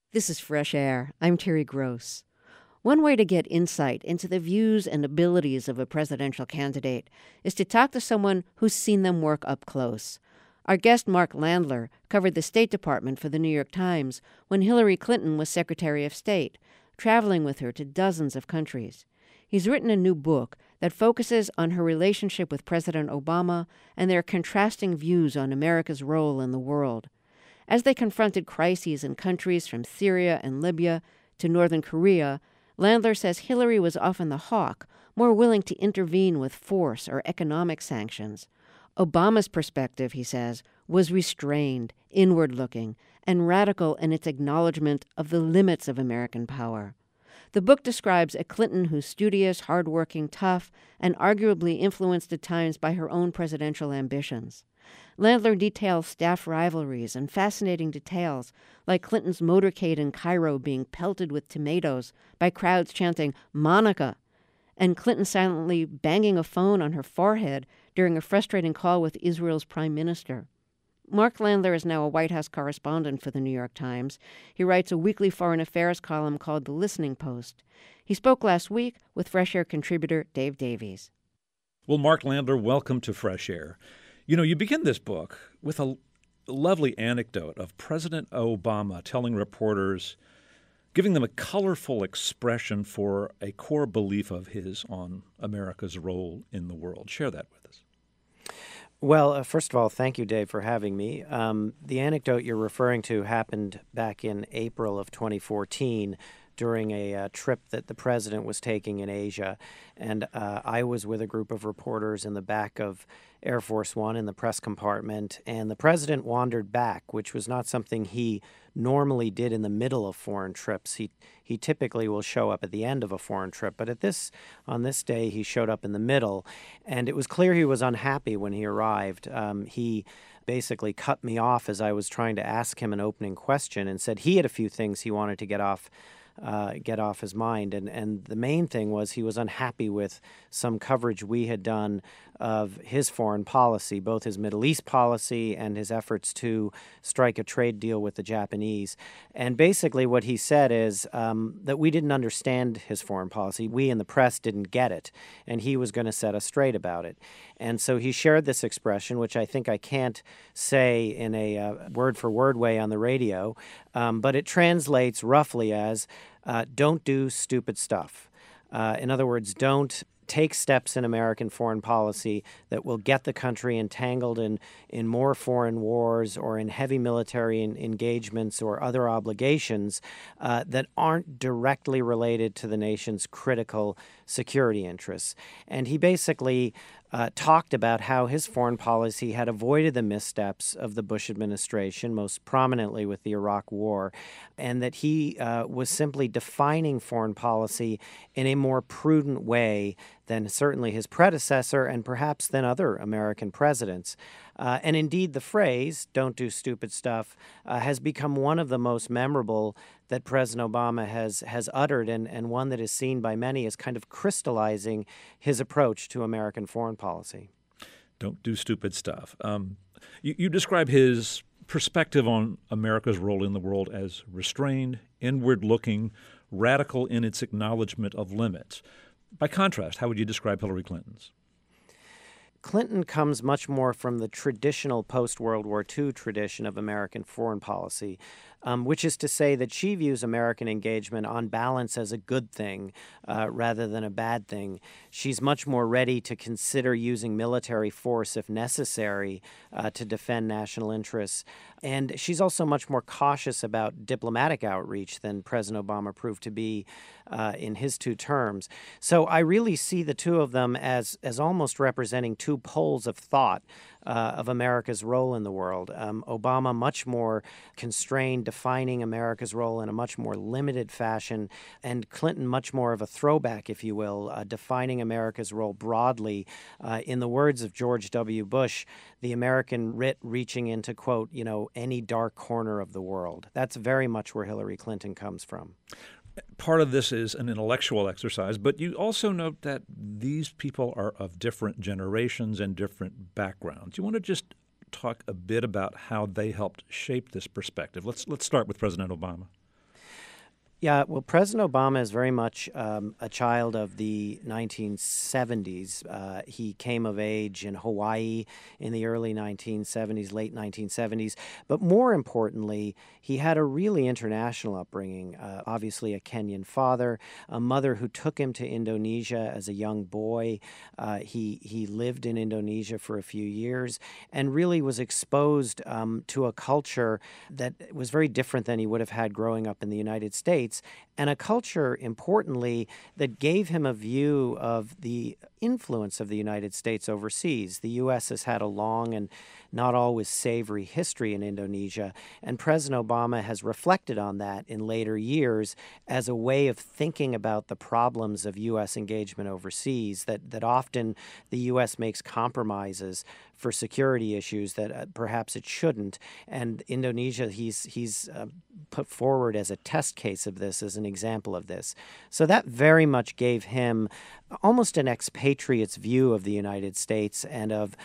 This is Fresh Air. I'm Terry Gross. One way to get insight into the views and abilities of a presidential candidate is to talk to someone who's seen them work up close. Our guest, Mark Landler, covered the State Department for the New York Times when Hillary Clinton was Secretary of State, traveling with her to dozens of countries. He's written a new book that focuses on her relationship with President Obama and their contrasting views on America's role in the world. As they confronted crises in countries from Syria and Libya to Northern Korea, Landler says Hillary was often the hawk, more willing to intervene with force or economic sanctions. Obama's perspective, he says, was restrained, inward-looking, and radical in its acknowledgement of the limits of American power. The book describes a Clinton who's studious, hardworking, tough, and arguably influenced at times by her own presidential ambitions. Landler details staff rivalries and fascinating details, like Clinton's motorcade in Cairo being pelted with tomatoes by crowds chanting, "Monica," and Clinton silently banging a phone on her forehead during a frustrating call with Israel's prime minister. Mark Landler is now a White House correspondent for the New York Times. He writes a weekly foreign affairs column called The Listening Post. He spoke last week with Fresh Air contributor Dave Davies. Well, Mark Landler, welcome to Fresh Air. You begin this book with a lovely anecdote of President Obama telling reporters, giving them a colorful expression for a core belief of his on America's role in the world. Share that with us. Well, first of all, thank you, Dave, for having me. The anecdote you're referring to happened back in April of 2014 during a trip that the president was taking in Asia. And I was with a group of reporters in the back of Air Force One in the press compartment. And the president wandered back, which was not something he normally did in the middle of foreign trips. He typically will show up at the end of a foreign trip. But on this day, he showed up in the middle. And it was clear he was unhappy when he arrived. He basically cut me off as I was trying to ask him an opening question and said he had a few things he wanted to get off his mind. And the main thing was he was unhappy with some coverage we had done of his foreign policy, both his Middle East policy and his efforts to strike a trade deal with the Japanese. And basically what he said is that we didn't understand his foreign policy. We in the press didn't get it, and he was going to set us straight about it. And so he shared this expression, which I think I can't say in a word-for-word way on the radio, but it translates roughly as, don't do stupid stuff. In other words, don't take steps in American foreign policy that will get the country entangled in more foreign wars or in heavy military engagements or other obligations that aren't directly related to the nation's critical security interests. And he basically talked about how his foreign policy had avoided the missteps of the Bush administration, most prominently with the Iraq War, and that he was simply defining foreign policy in a more prudent way than certainly his predecessor and perhaps than other American presidents. And indeed, the phrase, "don't do stupid stuff," has become one of the most memorable that President Obama has uttered, and one that is seen by many as kind of crystallizing his approach to American foreign policy. Don't do stupid stuff. You describe his perspective on America's role in the world as restrained, inward-looking, radical in its acknowledgement of limits. By contrast, how would you describe Hillary Clinton's? Clinton comes much more from the traditional post-World War II tradition of American foreign policy, which is to say that she views American engagement on balance as a good thing rather than a bad thing. She's much more ready to consider using military force if necessary to defend national interests. And she's also much more cautious about diplomatic outreach than President Obama proved to be in his two terms. So I really see the two of them as almost representing two poles of thought of America's role in the world. Obama much more constrained, defining America's role in a much more limited fashion, and Clinton much more of a throwback, if you will, defining America's role broadly. In the words of George W. Bush, the American writ reaching into, quote, any dark corner of the world. That's very much where Hillary Clinton comes from. Part of this is an intellectual exercise, but you also note that these people are of different generations and different backgrounds. You want to just talk a bit about how they helped shape this perspective? Let's start with President Obama. Yeah, well, President Obama is very much a child of the 1970s. He came of age in Hawaii in the early 1970s, late 1970s. But more importantly, he had a really international upbringing. Obviously, a Kenyan father, a mother who took him to Indonesia as a young boy. He lived in Indonesia for a few years and really was exposed to a culture that was very different than he would have had growing up in the United States, and a culture, importantly, that gave him a view of the influence of the United States overseas. The U.S. has had a long and not always savory history in Indonesia, and President Obama has reflected on that in later years as a way of thinking about the problems of U.S. engagement overseas, that often the U.S. makes compromises for security issues that perhaps it shouldn't. And Indonesia, he's put forward as a test case of this, as an example of this. So that very much gave him almost an expatriate's view of the United States and of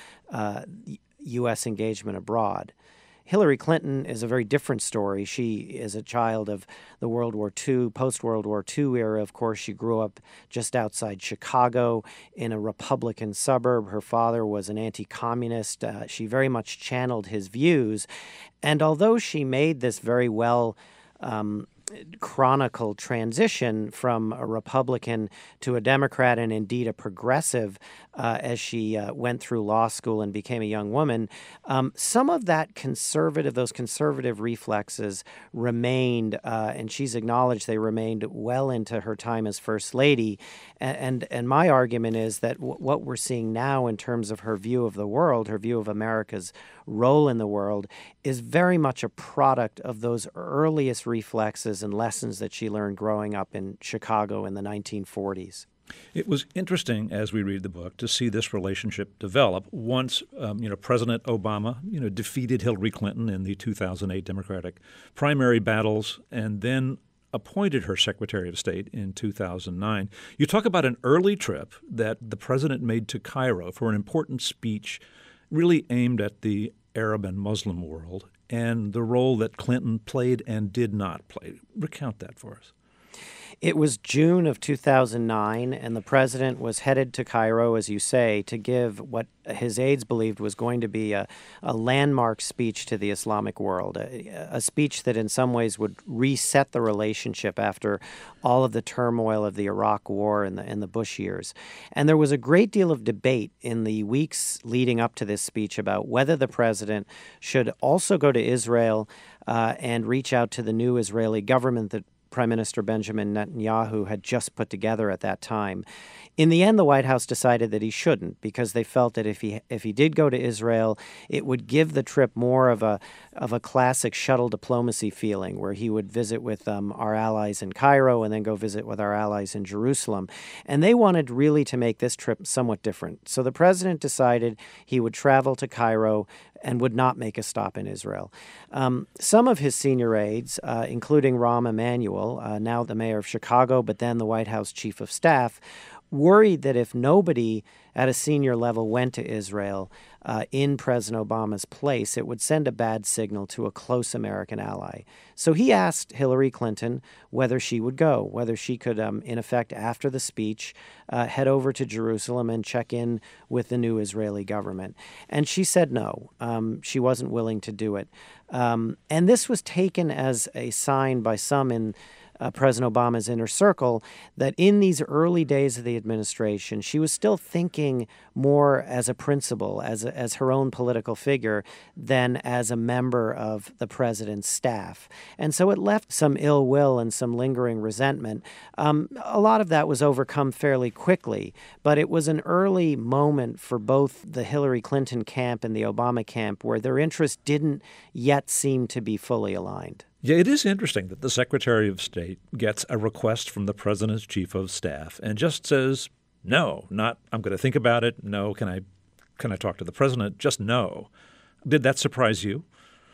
U.S. engagement abroad. Hillary Clinton is a very different story. She is a child of the World War II, post-World War II era. Of course, she grew up just outside Chicago in a Republican suburb. Her father was an anti-communist. She very much channeled his views. And although she made this very well chronicle transition from a Republican to a Democrat and indeed a progressive as she went through law school and became a young woman, some of those conservative reflexes remained, and she's acknowledged they remained well into her time as First Lady. And my argument is that what we're seeing now in terms of her view of the world, her view of America's role in the world, is very much a product of those earliest reflexes and lessons that she learned growing up in Chicago in the 1940s. It was interesting, as we read the book, to see this relationship develop once, President Obama, defeated Hillary Clinton in the 2008 Democratic primary battles and then appointed her Secretary of State in 2009. You talk about an early trip that the president made to Cairo for an important speech really aimed at the Arab and Muslim world and the role that Clinton played and did not play. Recount that for us. It was June of 2009, and the president was headed to Cairo, as you say, to give what his aides believed was going to be a landmark speech to the Islamic world, a speech that in some ways would reset the relationship after all of the turmoil of the Iraq War and the Bush years. And there was a great deal of debate in the weeks leading up to this speech about whether the president should also go to Israel and reach out to the new Israeli government that Prime Minister Benjamin Netanyahu had just put together at that time. In the end, the White House decided that he shouldn't, because they felt that if he did go to Israel, it would give the trip more of a classic shuttle diplomacy feeling, where he would visit with our allies in Cairo and then go visit with our allies in Jerusalem. And they wanted really to make this trip somewhat different. So the president decided he would travel to Cairo and would not make a stop in Israel. Some of his senior aides, including Rahm Emanuel, now the mayor of Chicago, but then the White House chief of staff, worried that if nobody at a senior level went to Israel in President Obama's place, it would send a bad signal to a close American ally. So he asked Hillary Clinton whether she would go, whether she could, in effect, after the speech, head over to Jerusalem and check in with the new Israeli government. And she said no. She wasn't willing to do it. And this was taken as a sign by some in President Obama's inner circle that in these early days of the administration, she was still thinking more as a principal, as her own political figure, than as a member of the president's staff. And so it left some ill will and some lingering resentment. A lot of that was overcome fairly quickly, but it was an early moment for both the Hillary Clinton camp and the Obama camp where their interests didn't yet seem to be fully aligned. Yeah, it is interesting that the Secretary of State gets a request from the President's Chief of Staff and just says, no, not I'm going to think about it. No, can I talk to the President? Just no. Did that surprise you?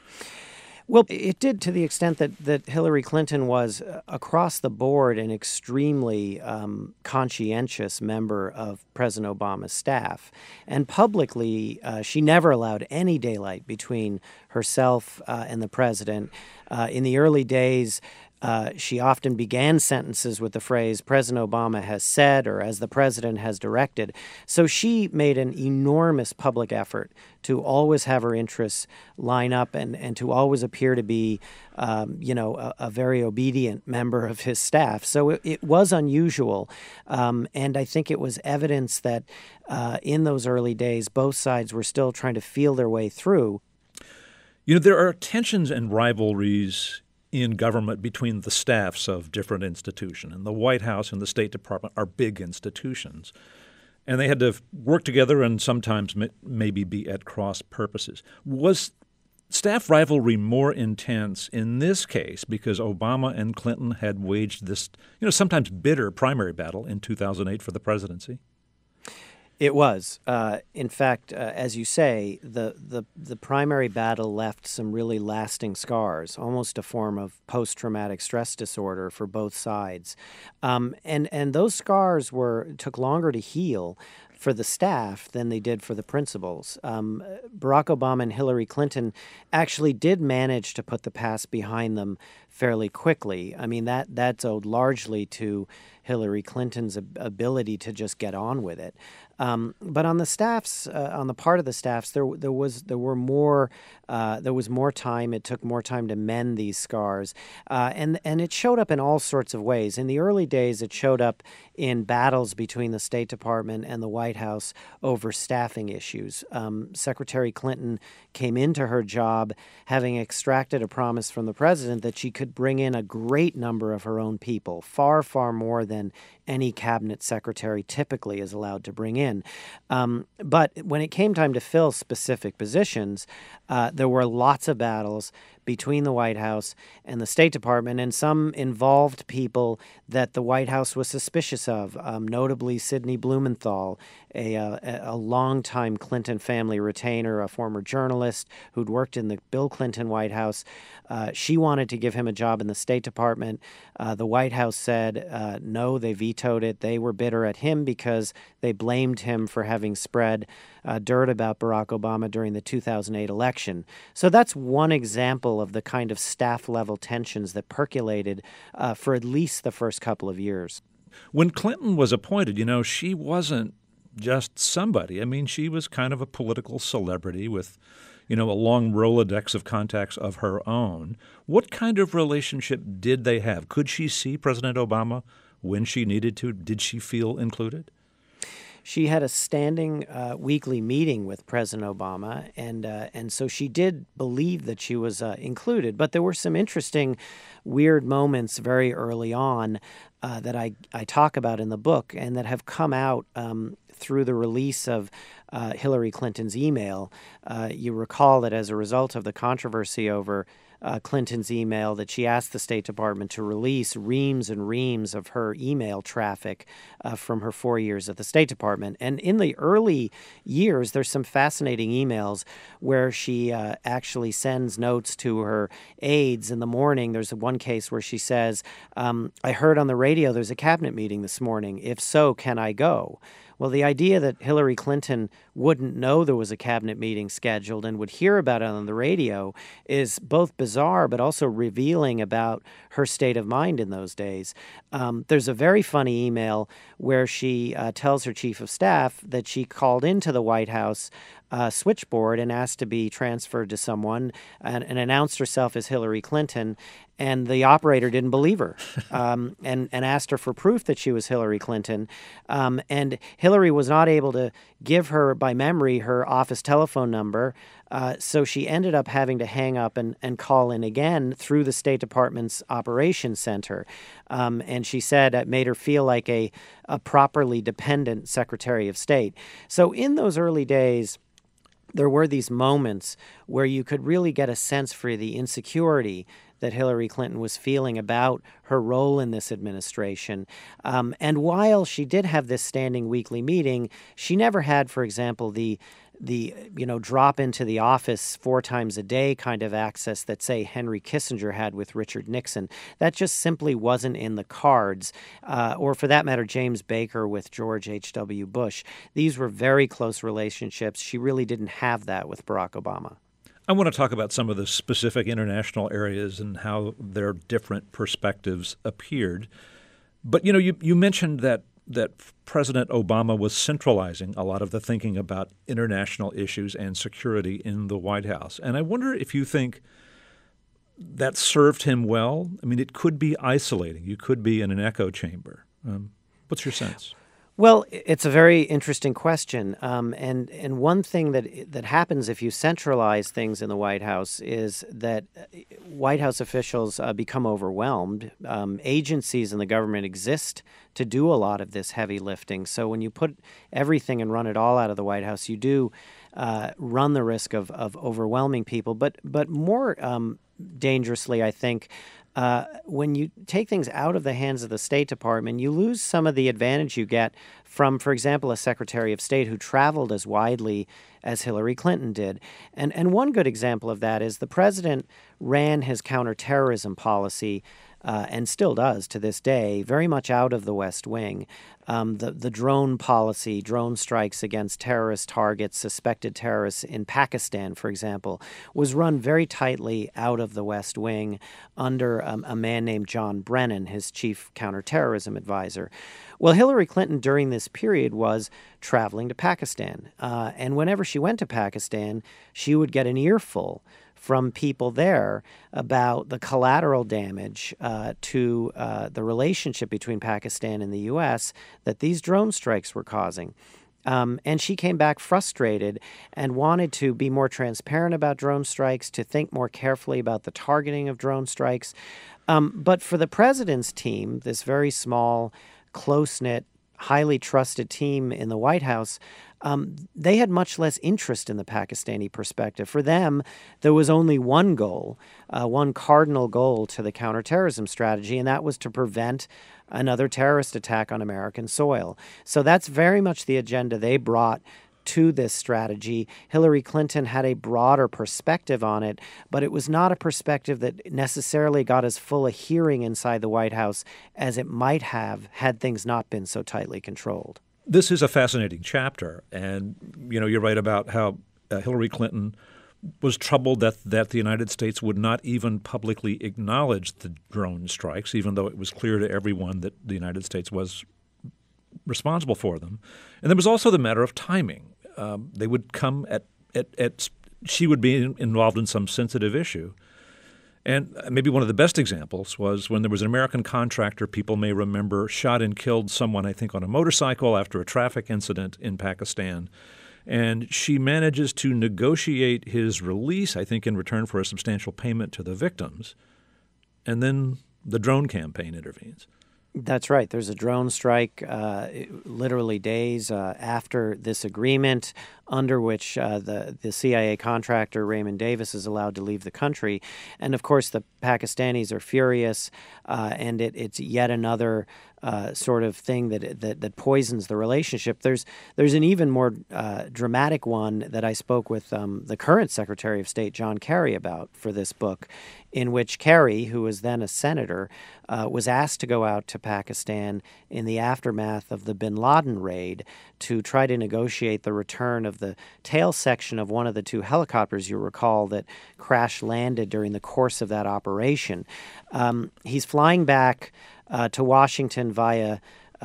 Well, it did, to the extent that Hillary Clinton was, across the board, an extremely conscientious member of President Obama's staff. And publicly, she never allowed any daylight between herself and the president. In the early days, She often began sentences with the phrase, President Obama has said, or as the president has directed. So she made an enormous public effort to always have her interests line up and to always appear to be, a very obedient member of his staff. So it was unusual. And I think it was evidence that in those early days, both sides were still trying to feel their way through. There are tensions and rivalries in government between the staffs of different institutions. And the White House and the State Department are big institutions. And they had to work together and sometimes maybe be at cross purposes. Was staff rivalry more intense in this case because Obama and Clinton had waged this, sometimes bitter primary battle in 2008 for the presidency? It was. In fact, as you say, the primary battle left some really lasting scars, almost a form of post-traumatic stress disorder for both sides. And those scars took longer to heal for the staff than they did for the principals. Barack Obama and Hillary Clinton actually did manage to put the past behind them fairly quickly. I mean, that's owed largely to Hillary Clinton's ability to just get on with it. But on the staffs, on the part of the staffs, there was more time. It took more time to mend these scars, and it showed up in all sorts of ways. In the early days, it showed up in battles between the State Department and the White House over staffing issues. Secretary Clinton came into her job having extracted a promise from the president that she could bring in a great number of her own people, far, far more than any cabinet secretary typically is allowed to bring in. But when it came time to fill specific positions, there were lots of battles between the White House and the State Department, and some involved people that the White House was suspicious of, notably Sidney Blumenthal, a longtime Clinton family retainer, a former journalist who'd worked in the Bill Clinton White House. She wanted to give him a job in the State Department. The White House said no, they vetoed it. They were bitter at him because they blamed him for having spread dirt about Barack Obama during the 2008 election. So that's one example of the kind of staff-level tensions that percolated for at least the first couple of years. When Clinton was appointed, she wasn't just somebody. I mean, she was kind of a political celebrity with, a long Rolodex of contacts of her own. What kind of relationship did they have? Could she see President Obama when she needed to? Did she feel included? She had a standing weekly meeting with President Obama, and so she did believe that she was included. But there were some interesting, weird moments very early on that I talk about in the book and that have come out through the release of Hillary Clinton's email. You recall that as a result of the controversy over Clinton's email, that she asked the State Department to release reams and reams of her email traffic from her 4 years at the State Department. And in the early years, there's some fascinating emails where she actually sends notes to her aides in the morning. There's one case where she says, I heard on the radio there's a cabinet meeting this morning. If so, can I go? Well, the idea that Hillary Clinton wouldn't know there was a cabinet meeting scheduled and would hear about it on the radio is both bizarre but also revealing about her state of mind in those days. There's a very funny email where she tells her chief of staff that she called into the White House switchboard and asked to be transferred to someone and announced herself as Hillary Clinton. And the operator didn't believe her and asked her for proof that she was Hillary Clinton. And Hillary was not able to give her by memory her office telephone number. So she ended up having to hang up and call in again through the State Department's operations center. And she said it made her feel like a properly dependent Secretary of State. So in those early days, there were these moments where you could really get a sense for the insecurity that Hillary Clinton was feeling about her role in this administration. And while she did have this standing weekly meeting, she never had, for example, the drop into the office 4 times a day kind of access that, say, Henry Kissinger had with Richard Nixon. That just simply wasn't in the cards, or for that matter, James Baker with George H.W. Bush. These were very close relationships. She really didn't have that with Barack Obama. I want to talk about some of the specific international areas and how their different perspectives appeared. But, you mentioned that President Obama was centralizing a lot of the thinking about international issues and security in the White House. And I wonder if you think that served him well. I mean, it could be isolating. You could be in an echo chamber. What's your sense? Well, it's a very interesting question, and one thing that happens if you centralize things in the White House is that White House officials become overwhelmed. Agencies in the government exist to do a lot of this heavy lifting. So when you put everything and run it all out of the White House, you do run the risk of overwhelming people. But more dangerously, I think, when you take things out of the hands of the State Department, you lose some of the advantage you get from, for example, a Secretary of State who traveled as widely as Hillary Clinton did. And one good example of that is the president ran his counterterrorism policy and still does to this day, very much out of the West Wing. The drone policy, drone strikes against terrorist targets, suspected terrorists in Pakistan, for example, was run very tightly out of the West Wing under a man named John Brennan, his chief counterterrorism advisor. Well, Hillary Clinton during this period was traveling to Pakistan. And whenever she went to Pakistan, she would get an earful from people there about the collateral damage to the relationship between Pakistan and the U.S. that these drone strikes were causing. And she came back frustrated and wanted to be more transparent about drone strikes, to think more carefully about the targeting of drone strikes. But for the president's team, this very small, close-knit, highly trusted team in the White House, they had much less interest in the Pakistani perspective. For them, there was only one goal, one cardinal goal to the counterterrorism strategy, and that was to prevent another terrorist attack on American soil. So that's very much the agenda they brought to this strategy. Hillary Clinton had a broader perspective on it, but it was not a perspective that necessarily got as full a hearing inside the White House as it might have had things not been so tightly controlled. This is a fascinating chapter, and you're right about how Hillary Clinton was troubled that the United States would not even publicly acknowledge the drone strikes, even though it was clear to everyone that the United States was responsible for them. And there was also the matter of timing. They would come at she would be involved in some sensitive issue. And maybe one of the best examples was when there was an American contractor, people may remember, shot and killed someone, I think, on a motorcycle after a traffic incident in Pakistan. And she manages to negotiate his release, I think, in return for a substantial payment to the victims. And then the drone campaign intervenes. That's right. There's a drone strike literally days after this agreement, under which the CIA contractor Raymond Davis is allowed to leave the country. And of course, the Pakistanis are furious, and it's yet another sort of thing that poisons the relationship. There's an even more dramatic one that I spoke with the current Secretary of State, John Kerry, about for this book, in which Kerry, who was then a senator, was asked to go out to Pakistan in the aftermath of the bin Laden raid to try to negotiate the return of the tail section of one of the two helicopters, you recall, that crash landed during the course of that operation. He's flying back to Washington via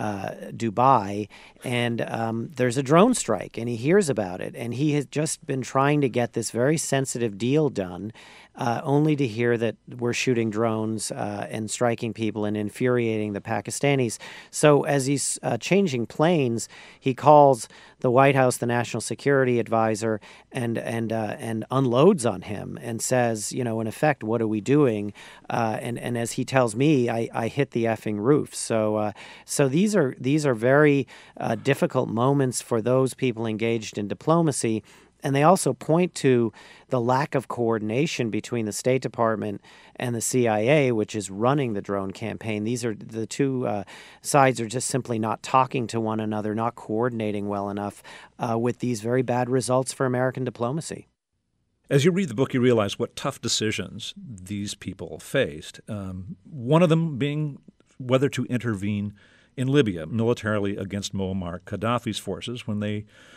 Dubai, and there's a drone strike, and he hears about it, and he has just been trying to get this very sensitive deal done, only to hear that we're shooting drones and striking people and infuriating the Pakistanis. So as he's changing planes, he calls the White House, the National Security Advisor, and unloads on him and says, in effect, what are we doing? And as he tells me, I hit the effing roof. So these are very difficult moments for those people engaged in diplomacy. And they also point to the lack of coordination between the State Department and the CIA, which is running the drone campaign. These are the two sides are just simply not talking to one another, not coordinating well enough, with these very bad results for American diplomacy. As you read the book, you realize what tough decisions these people faced. One of them being whether to intervene in Libya militarily against Muammar Gaddafi's forces when they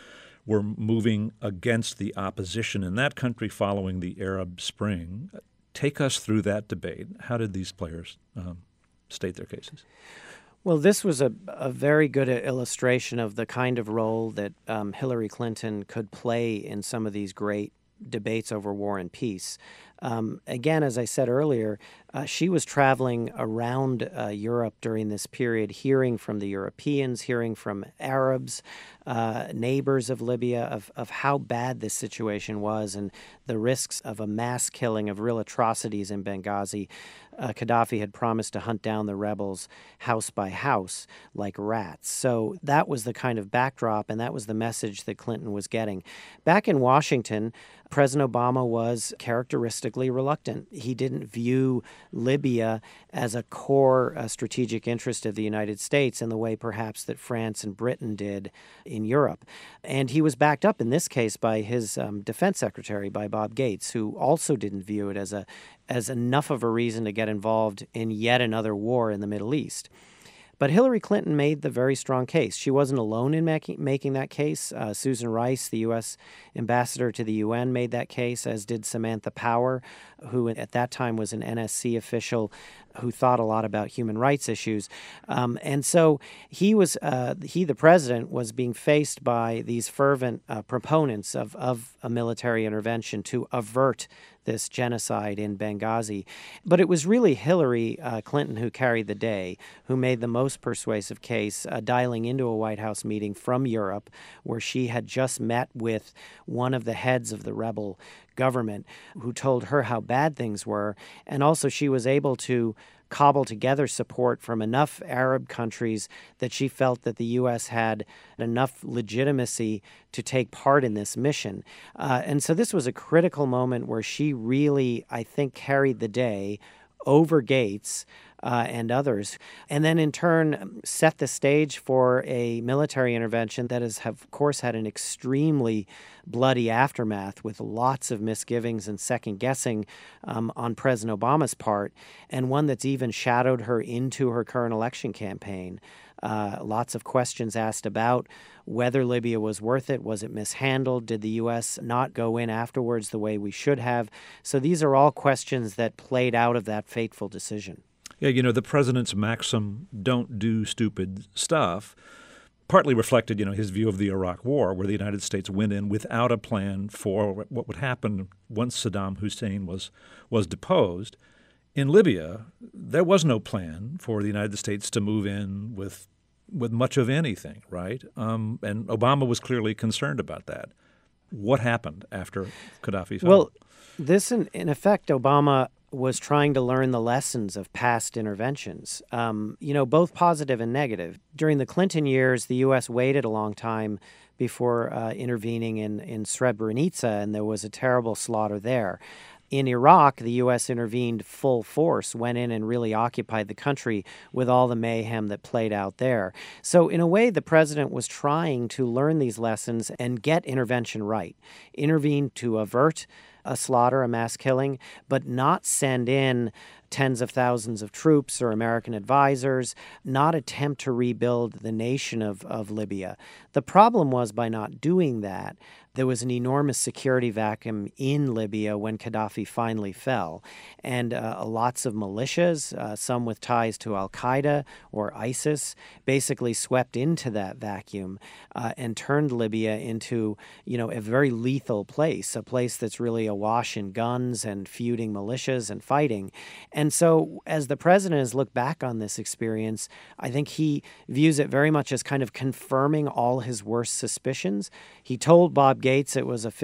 were moving against the opposition in that country following the Arab Spring. Take us through that debate. How did these players state their cases? Well, this was a very good illustration of the kind of role that Hillary Clinton could play in some of these great debates over war and peace. Again, as I said earlier, she was traveling around Europe during this period, hearing from the Europeans, hearing from Arabs, neighbors of Libya, of how bad this situation was and the risks of a mass killing, of real atrocities in Benghazi. Gaddafi had promised to hunt down the rebels house by house like rats. So that was the kind of backdrop, and that was the message that Clinton was getting. Back in Washington, President Obama was characteristically reluctant. He didn't view Libya as a core strategic interest of the United States in the way perhaps that France and Britain did in Europe. And he was backed up in this case by his defense secretary, by Bob Gates, who also didn't view it as enough of a reason to get involved in yet another war in the Middle East. But Hillary Clinton made the very strong case. She wasn't alone in making that case. Susan Rice, the U.S. ambassador to the UN, made that case, as did Samantha Power, who at that time was an NSC official who thought a lot about human rights issues. And so he, the president, was being faced by these fervent proponents of a military intervention to avert this genocide in Benghazi. But it was really Hillary Clinton who carried the day, who made the most persuasive case, dialing into a White House meeting from Europe, where she had just met with one of the heads of the rebel government, who told her how bad things were. And also she was able to cobble together support from enough Arab countries that she felt that the U.S. had enough legitimacy to take part in this mission. And so this was a critical moment where she really, I think, carried the day over Gates and others, and then in turn set the stage for a military intervention that has, of course, had an extremely bloody aftermath with lots of misgivings and second-guessing on President Obama's part, and one that's even shadowed her into her current election campaign. Lots of questions asked about whether Libya was worth it. Was it mishandled? Did the U.S. not go in afterwards the way we should have? So these are all questions that played out of that fateful decision. Yeah, you know, the president's maxim, don't do stupid stuff, partly reflected, his view of the Iraq War, where the United States went in without a plan for what would happen once Saddam Hussein was deposed. In Libya, there was no plan for the United States to move in with much of anything, right? And Obama was clearly concerned about that. What happened after Gaddafi fell? Well, this, in effect, Obama was trying to learn the lessons of past interventions, both positive and negative. During the Clinton years, the U.S. waited a long time before intervening in Srebrenica, and there was a terrible slaughter there. In Iraq, the U.S. intervened full force, went in and really occupied the country with all the mayhem that played out there. So in a way, the president was trying to learn these lessons and get intervention right. Intervene to avert a slaughter, a mass killing, but not send in tens of thousands of troops or American advisors, not attempt to rebuild the nation of Libya. The problem was, by not doing that, there was an enormous security vacuum in Libya when Gaddafi finally fell. And lots of militias, some with ties to al-Qaeda or ISIS, basically swept into that vacuum and turned Libya into, a very lethal place, a place that's really awash in guns and feuding militias and fighting. And so as the president has looked back on this experience, I think he views it very much as kind of confirming all his worst suspicions. He told Bob Gates it was a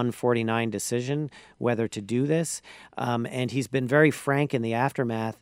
51-49 decision whether to do this. And he's been very frank in the aftermath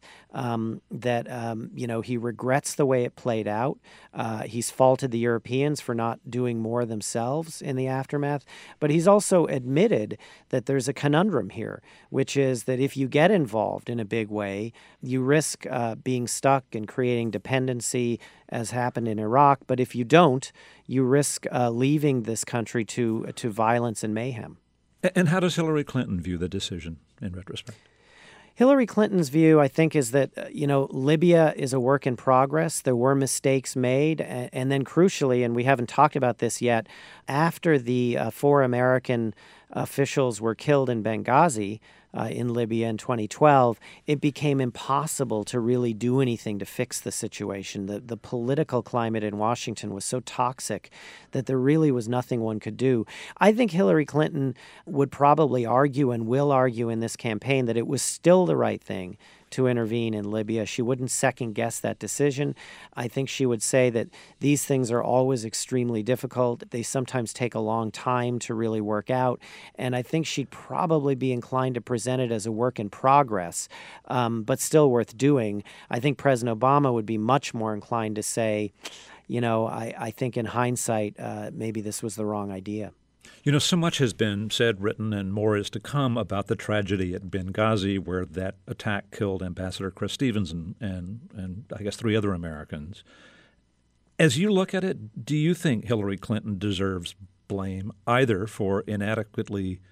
that he regrets the way it played out. He's faulted the Europeans for not doing more themselves in the aftermath. But he's also admitted that there's a conundrum here, which is that if you get involved in a big way, you risk being stuck and creating dependency, as happened in Iraq. But if you don't, you risk leaving this country to violence and mayhem. And how does Hillary Clinton view the decision in retrospect? Hillary Clinton's view, I think, is that, Libya is a work in progress. There were mistakes made. And then crucially, and we haven't talked about this yet, after the 4 American officials were killed in Benghazi, in Libya in 2012, it became impossible to really do anything to fix the situation. The political climate in Washington was so toxic that there really was nothing one could do. I think Hillary Clinton would probably argue and will argue in this campaign that it was still the right thing to intervene in Libya. She wouldn't second-guess that decision. I think she would say that these things are always extremely difficult. They sometimes take a long time to really work out, and I think she'd probably be inclined to present it as a work in progress, but still worth doing. I think President Obama would be much more inclined to say, I think in hindsight, maybe this was the wrong idea. So much has been said, written, and more is to come about the tragedy at Benghazi, where that attack killed Ambassador Chris Stevens and I guess 3 other Americans. As you look at it, do you think Hillary Clinton deserves blame either for inadequate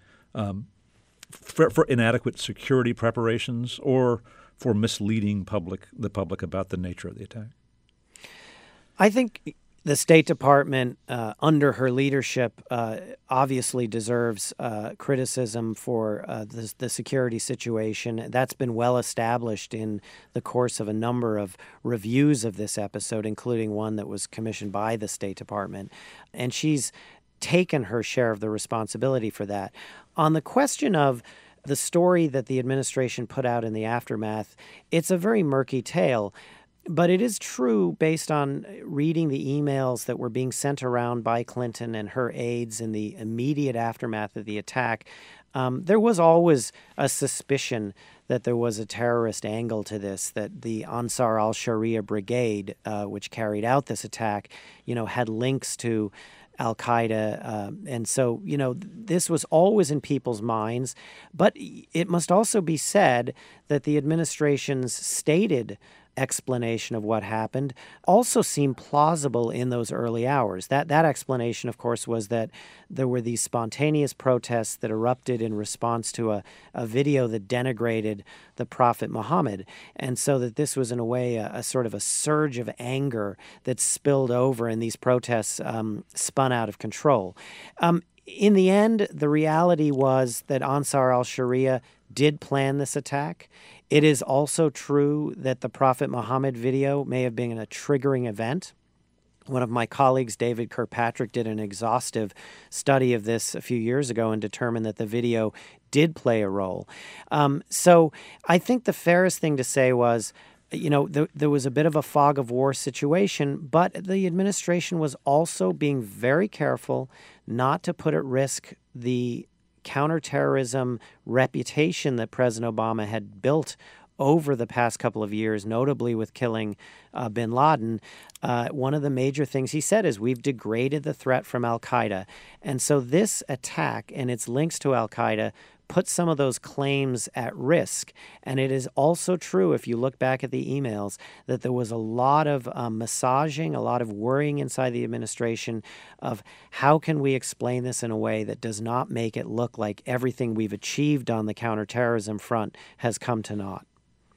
security preparations or for misleading the public about the nature of the attack? I think the State Department, under her leadership, obviously deserves criticism for the security situation. That's been well established in the course of a number of reviews of this episode, including one that was commissioned by the State Department. And she's taken her share of the responsibility for that. On the question of the story that the administration put out in the aftermath, it's a very murky tale. But it is true, based on reading the emails that were being sent around by Clinton and her aides in the immediate aftermath of the attack, there was always a suspicion that there was a terrorist angle to this, that the Ansar al-Sharia brigade, which carried out this attack, had links to al-Qaeda. And so, this was always in people's minds. But it must also be said that the administration's stated explanation of what happened also seemed plausible in those early hours. That explanation, of course, was that there were these spontaneous protests that erupted in response to a video that denigrated the Prophet Muhammad. And so that this was, in a way, a sort of a surge of anger that spilled over, and these protests spun out of control. In the end, the reality was that Ansar al-Sharia did plan this attack. It is also true that the Prophet Muhammad video may have been a triggering event. One of my colleagues, David Kirkpatrick, did an exhaustive study of this a few years ago and determined that the video did play a role. So I think the fairest thing to say was, there was a bit of a fog of war situation, but the administration was also being very careful not to put at risk the counterterrorism reputation that President Obama had built over the past couple of years, notably with killing bin Laden. One of the major things he said is, we've degraded the threat from al-Qaeda. And so this attack and its links to al-Qaeda put some of those claims at risk. And it is also true, if you look back at the emails, that there was a lot of massaging, a lot of worrying inside the administration of how can we explain this in a way that does not make it look like everything we've achieved on the counterterrorism front has come to naught.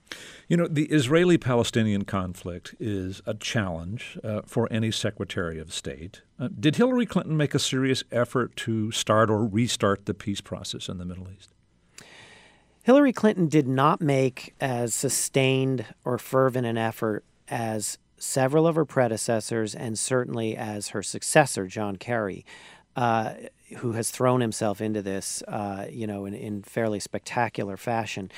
The Israeli-Palestinian conflict is a challenge for any Secretary of State. Did Hillary Clinton make a serious effort to start or restart the peace process in the Middle East? Hillary Clinton did not make as sustained or fervent an effort as several of her predecessors and certainly as her successor, John Kerry, who has thrown himself into this, in fairly spectacular fashion.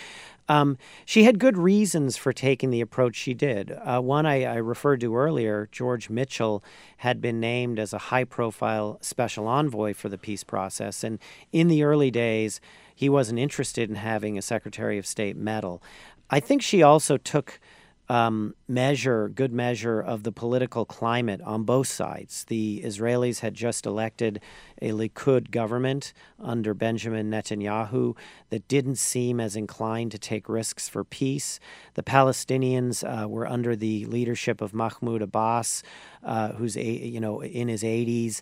She had good reasons for taking the approach she did. One I referred to earlier, George Mitchell, had been named as a high-profile special envoy for the peace process. And in the early days, he wasn't interested in having a Secretary of State meddle. I think she also took good measure of the political climate on both sides. The Israelis had just elected a Likud government under Benjamin Netanyahu that didn't seem as inclined to take risks for peace. The Palestinians were under the leadership of Mahmoud Abbas, who's in his 80s,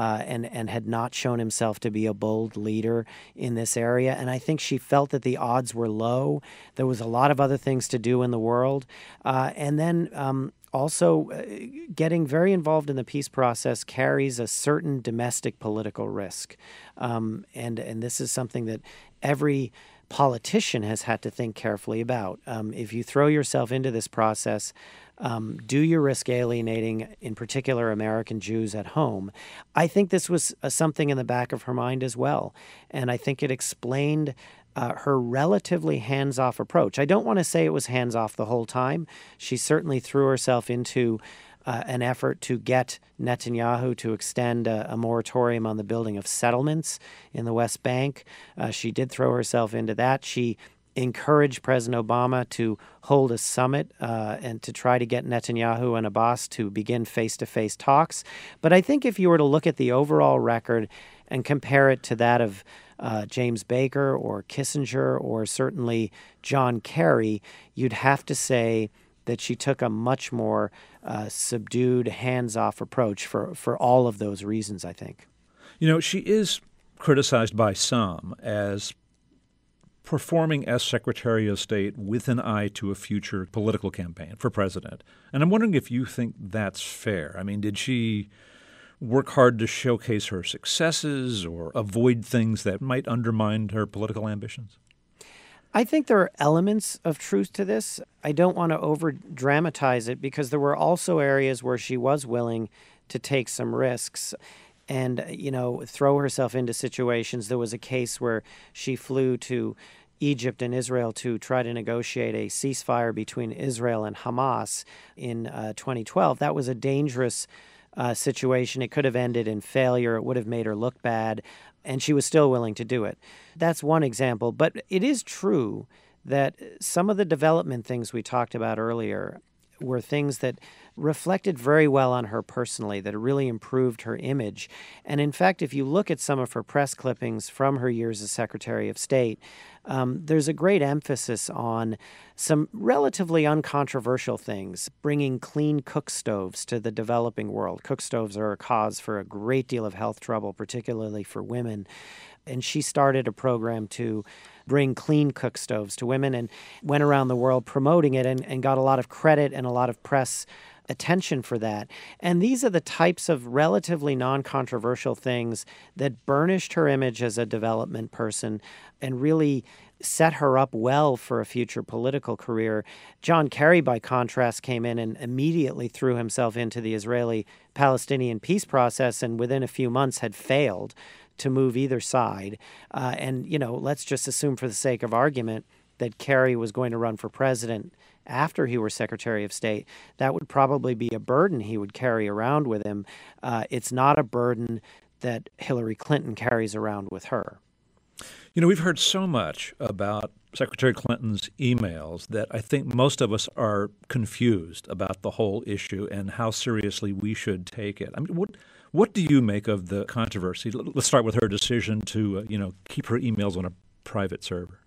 and had not shown himself to be a bold leader in this area. And I think she felt that the odds were low. There was a lot of other things to do in the world. And then also, getting very involved in the peace process carries a certain domestic political risk. And this is something that every politician has had to think carefully about. If you throw yourself into this process, do you risk alienating, in particular, American Jews at home? I think this was something in the back of her mind as well. And I think it explained her relatively hands-off approach. I don't want to say it was hands-off the whole time. She certainly threw herself into an effort to get Netanyahu to extend a moratorium on the building of settlements in the West Bank. She did throw herself into that. She encouraged President Obama to hold a summit and to try to get Netanyahu and Abbas to begin face-to-face talks. But I think if you were to look at the overall record and compare it to that of James Baker or Kissinger or certainly John Kerry, you'd have to say that she took a much more subdued, hands-off approach for all of those reasons, I think. You know, she is criticized by some as performing as Secretary of State with an eye to a future political campaign for president. And I'm wondering if you think that's fair. I mean, did she work hard to showcase her successes or avoid things that might undermine her political ambitions? I think there are elements of truth to this. I don't want to over-dramatize it because there were also areas where she was willing to take some risks and, throw herself into situations. There was a case where she flew to Egypt and Israel to try to negotiate a ceasefire between Israel and Hamas in 2012. That was a dangerous situation. It could have ended in failure. It would have made her look bad, and she was still willing to do it. That's one example. But it is true that some of the development things we talked about earlier were things that reflected very well on her personally, that really improved her image. And in fact, if you look at some of her press clippings from her years as Secretary of State, there's a great emphasis on some relatively uncontroversial things, bringing clean cook stoves to the developing world. Cook stoves are a cause for a great deal of health trouble, particularly for women. And she started a program to bring clean cook stoves to women and went around the world promoting it and got a lot of credit and a lot of press attention for that. And these are the types of relatively non-controversial things that burnished her image as a development person and really set her up well for a future political career. John Kerry, by contrast, came in and immediately threw himself into the Israeli-Palestinian peace process and within a few months had failed to move either side. And let's just assume for the sake of argument that Kerry was going to run for president after he were Secretary of State. That would probably be a burden he would carry around with him. It's not a burden that Hillary Clinton carries around with her. We've heard so much about Secretary Clinton's emails that I think most of us are confused about the whole issue and how seriously we should take it. I mean, what do you make of the controversy? Let's start with her decision to, keep her emails on a private server.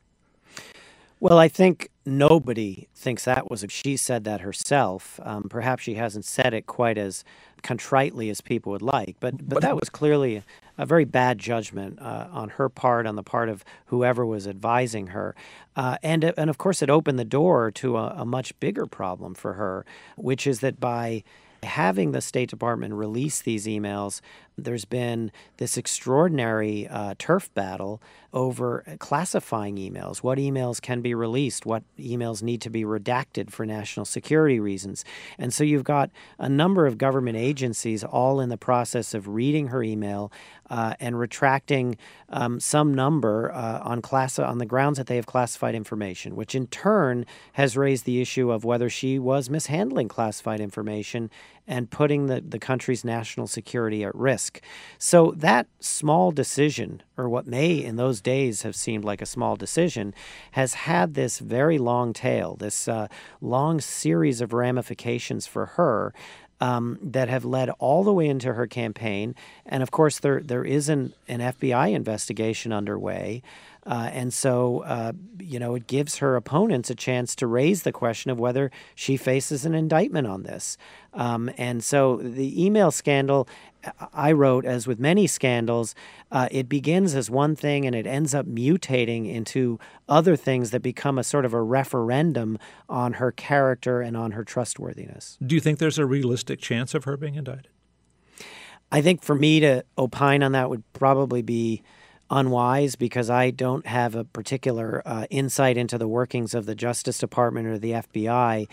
Well, I think nobody thinks that was she said that herself. Perhaps she hasn't said it quite as contritely as people would like, but that was clearly a very bad judgment on her part, on the part of whoever was advising her. And of course, it opened the door to a much bigger problem for her, which is that by having the State Department release these emails, there's been this extraordinary turf battle over classifying emails. What emails can be released? What emails need to be redacted for national security reasons? And so you've got a number of government agencies all in the process of reading her email and retracting some number on the grounds that they have classified information, which in turn has raised the issue of whether she was mishandling classified information and putting the country's national security at risk. risk. So that small decision, or what may in those days have seemed like a small decision, has had this very long tail, this long series of ramifications for her that have led all the way into her campaign. And of course, there is an FBI investigation underway. And so, it gives her opponents a chance to raise the question of whether she faces an indictment on this. And so the email scandal, I wrote, as with many scandals, it begins as one thing and it ends up mutating into other things that become a sort of a referendum on her character and on her trustworthiness. Do you think there's a realistic chance of her being indicted? I think for me to opine on that would probably be unwise, because I don't have a particular insight into the workings of the Justice Department or the FBI.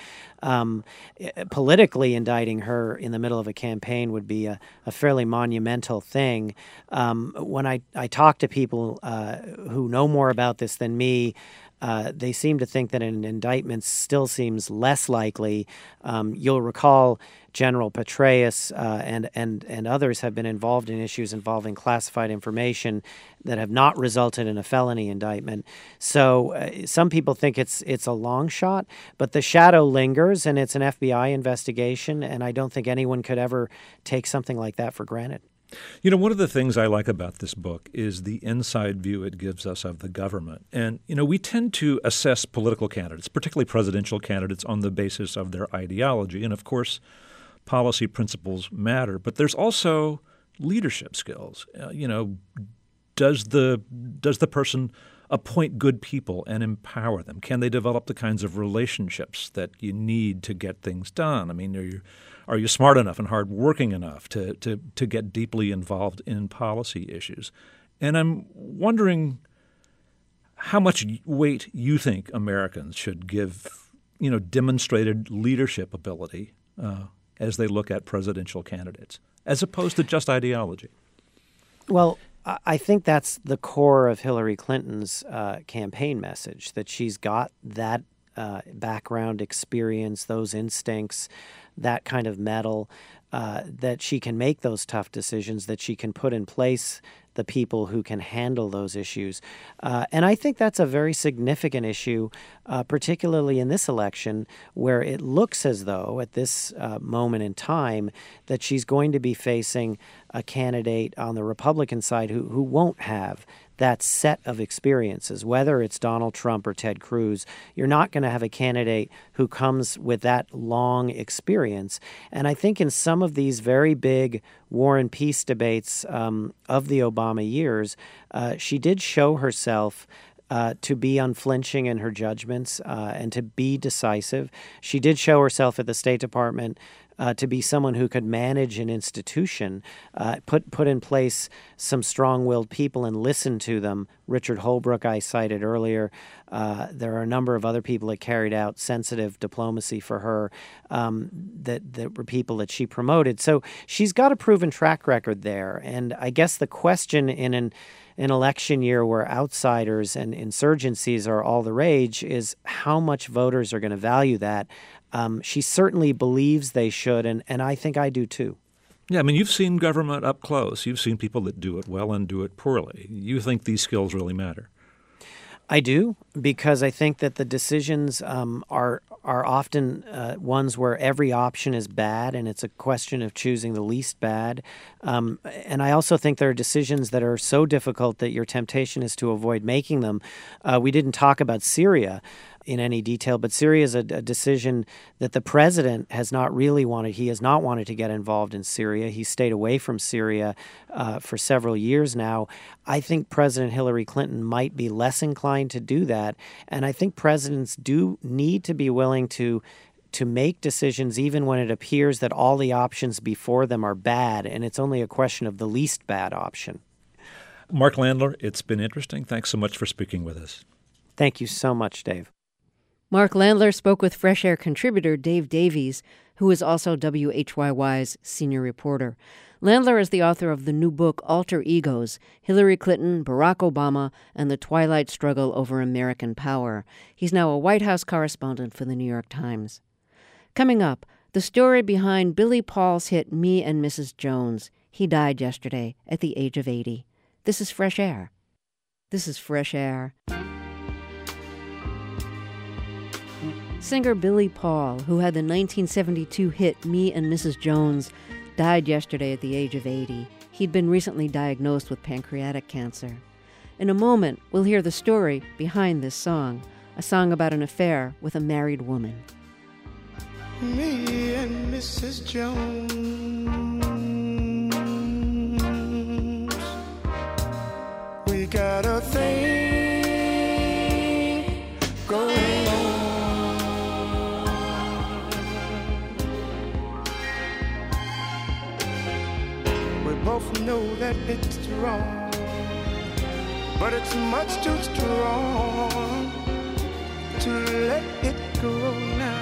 Politically indicting her in the middle of a campaign would be a fairly monumental thing. When I talk to people who know more about this than me, they seem to think that an indictment still seems less likely. You'll recall General Petraeus and others have been involved in issues involving classified information that have not resulted in a felony indictment. So some people think it's a long shot, but the shadow lingers, and it's an FBI investigation, and I don't think anyone could ever take something like that for granted. One of the things I like about this book is the inside view it gives us of the government. And, we tend to assess political candidates, particularly presidential candidates, on the basis of their ideology. And, of course, policy principles matter. But there's also leadership skills. Does the person appoint good people and empower them? Can they develop the kinds of relationships that you need to get things done? I mean, are you smart enough and hardworking enough to get deeply involved in policy issues? And I'm wondering how much weight you think Americans should give, demonstrated leadership ability as they look at presidential candidates, as opposed to just ideology. Well, I think that's the core of Hillary Clinton's campaign message, that she's got that background experience, those instincts, that kind of mettle, that she can make those tough decisions, that she can put in place the people who can handle those issues. And I think that's a very significant issue, particularly in this election, where it looks as though at this moment in time that she's going to be facing a candidate on the Republican side who won't have that set of experiences, whether it's Donald Trump or Ted Cruz. You're not going to have a candidate who comes with that long experience. And I think in some of these very big war and peace debates of the Obama years, she did show herself to be unflinching in her judgments and to be decisive. She did show herself at the State Department to be someone who could manage an institution, put in place some strong-willed people and listen to them. Richard Holbrooke I cited earlier. There are a number of other people that carried out sensitive diplomacy for her that were people that she promoted. So she's got a proven track record there. And I guess the question in an election year where outsiders and insurgencies are all the rage is how much voters are going to value that. She certainly believes they should, and I think I do too. Yeah, I mean, you've seen government up close. You've seen people that do it well and do it poorly. You think these skills really matter? I do, because I think that the decisions are often ones where every option is bad, and it's a question of choosing the least bad. And I also think there are decisions that are so difficult that your temptation is to avoid making them. We didn't talk about Syria in any detail, but Syria is a decision that the president has not really wanted. He has not wanted to get involved in Syria. He stayed away from Syria for several years now. I think President Hillary Clinton might be less inclined to do that, and I think presidents do need to be willing to make decisions even when it appears that all the options before them are bad, and it's only a question of the least bad option. Mark Landler, it's been interesting. Thanks so much for speaking with us. Thank you so much, Dave. Mark Landler spoke with Fresh Air contributor Dave Davies, who is also WHYY's senior reporter. Landler is the author of the new book Alter Egos, Hillary Clinton, Barack Obama, and the Twilight Struggle Over American Power. He's now a White House correspondent for the New York Times. Coming up, the story behind Billy Paul's hit Me and Mrs. Jones. He died yesterday at the age of 80. This is Fresh Air. This is Fresh Air. Singer Billy Paul, who had the 1972 hit Me and Mrs. Jones, died yesterday at the age of 80. He'd been recently diagnosed with pancreatic cancer. In a moment, we'll hear the story behind this song, a song about an affair with a married woman. Me and Mrs. Jones, we got a thing going on. We both know that it's wrong, but it's much too strong to let it go now.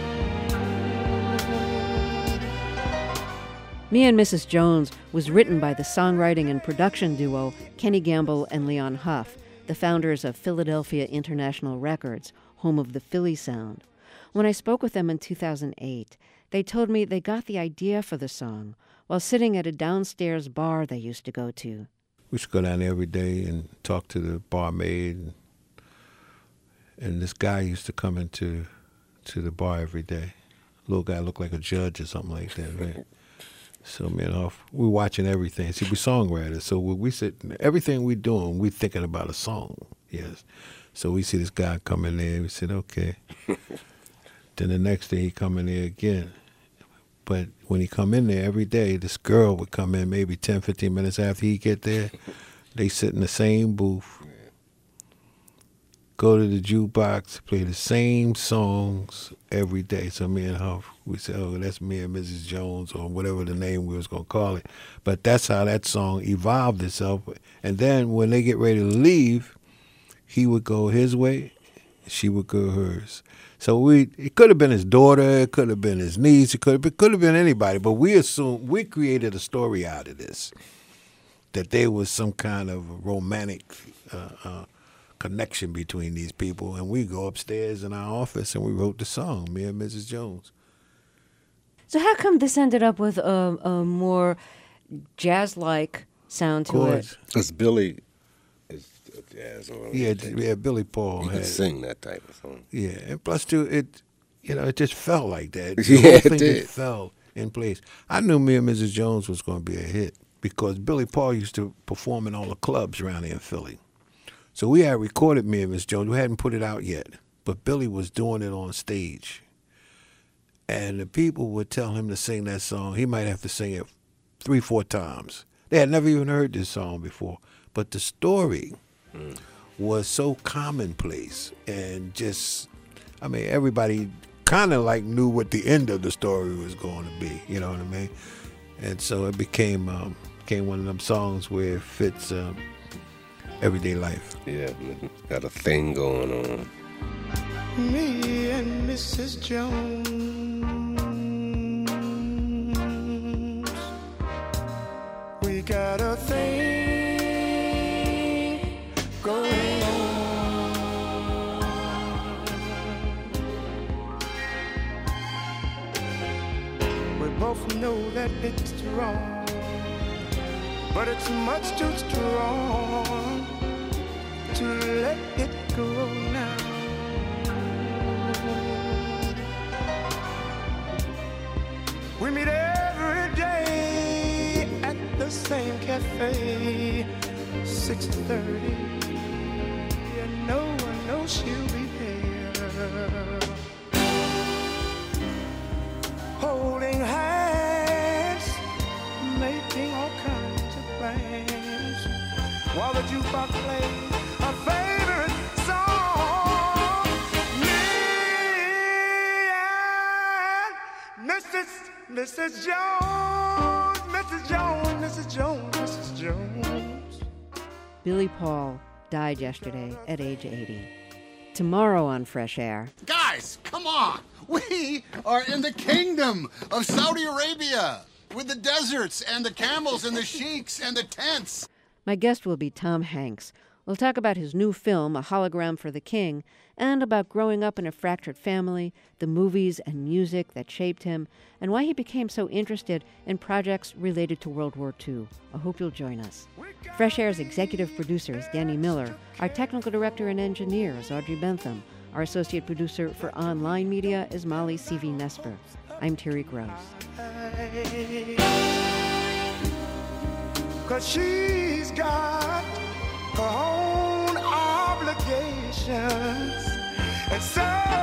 Me and Mrs. Jones was written by the songwriting and production duo Kenny Gamble and Leon Huff, the founders of Philadelphia International Records, home of the Philly sound. When I spoke with them in 2008, they told me they got the idea for the song while sitting at a downstairs bar they used to go to. We used to go down there every day and talk to the barmaid. And this guy used to come into the bar every day. Little guy looked like a judge or something like that, right? So me and Huff, we watching everything. See, we songwriters, so when we sit, everything we doing, we thinking about a song. Yes. So we see this guy come in there. We said, okay. Then the next day he come in there again. But when he come in there every day, this girl would come in maybe 10, 15 minutes after he get there. They sit in the same booth, go to the jukebox, play the same songs every day. So me and Huff, we said, oh, that's Me and Mrs. Jones, or whatever the name we was going to call it. But that's how that song evolved itself. And then when they get ready to leave, he would go his way, she would go hers. So it could have been his daughter, it could have been his niece, it could have been anybody. But we created a story out of this, that there was some kind of romantic connection between these people. And we go upstairs in our office and we wrote the song, Me and Mrs. Jones. So how come this ended up with a more jazz-like sound to it? Because Billy is a jazz artist. Yeah, Billy Paul. He can sing that type of song. Yeah, and plus too, it just felt like that. Yeah, the whole thing it did. just fell in place. I knew Me and Mrs. Jones was going to be a hit because Billy Paul used to perform in all the clubs around here in Philly. So we had recorded Me and Mrs. Jones. We hadn't put it out yet, but Billy was doing it on stage. And the people would tell him to sing that song. He might have to sing it 3-4 times. They had never even heard this song before. But the story was so commonplace and just, I mean, everybody kind of like knew what the end of the story was going to be, you know what I mean? And so it became one of them songs where it fits everyday life. Yeah, got a thing going on. Me and Mrs. Jones, we got a thing going on. We both know that it's wrong, but it's much too strong to let it go now. We meet every day at the same cafe, 6:30. And no one knows she'll be there. Holding hands, making all kinds of plans, while the jukebox plays a favorite song. Me and Mrs. Jones, Mrs. Jones, Mrs. Jones, Mrs. Jones. Billy Paul died yesterday at age 80. Tomorrow on Fresh Air. Guys, come on. We are in the kingdom of Saudi Arabia with the deserts and the camels and the sheiks and the tents. My guest will be Tom Hanks. We'll talk about his new film, A Hologram for the King, and about growing up in a fractured family, the movies and music that shaped him, and why he became so interested in projects related to World War II. I hope you'll join us. Fresh Air's executive producer is Danny Miller. Our technical director and engineer is Audrey Bentham. Our associate producer for online media is Molly C.V. Nesper. I'm Terry Gross. 'Cause she's got her own obligations, and so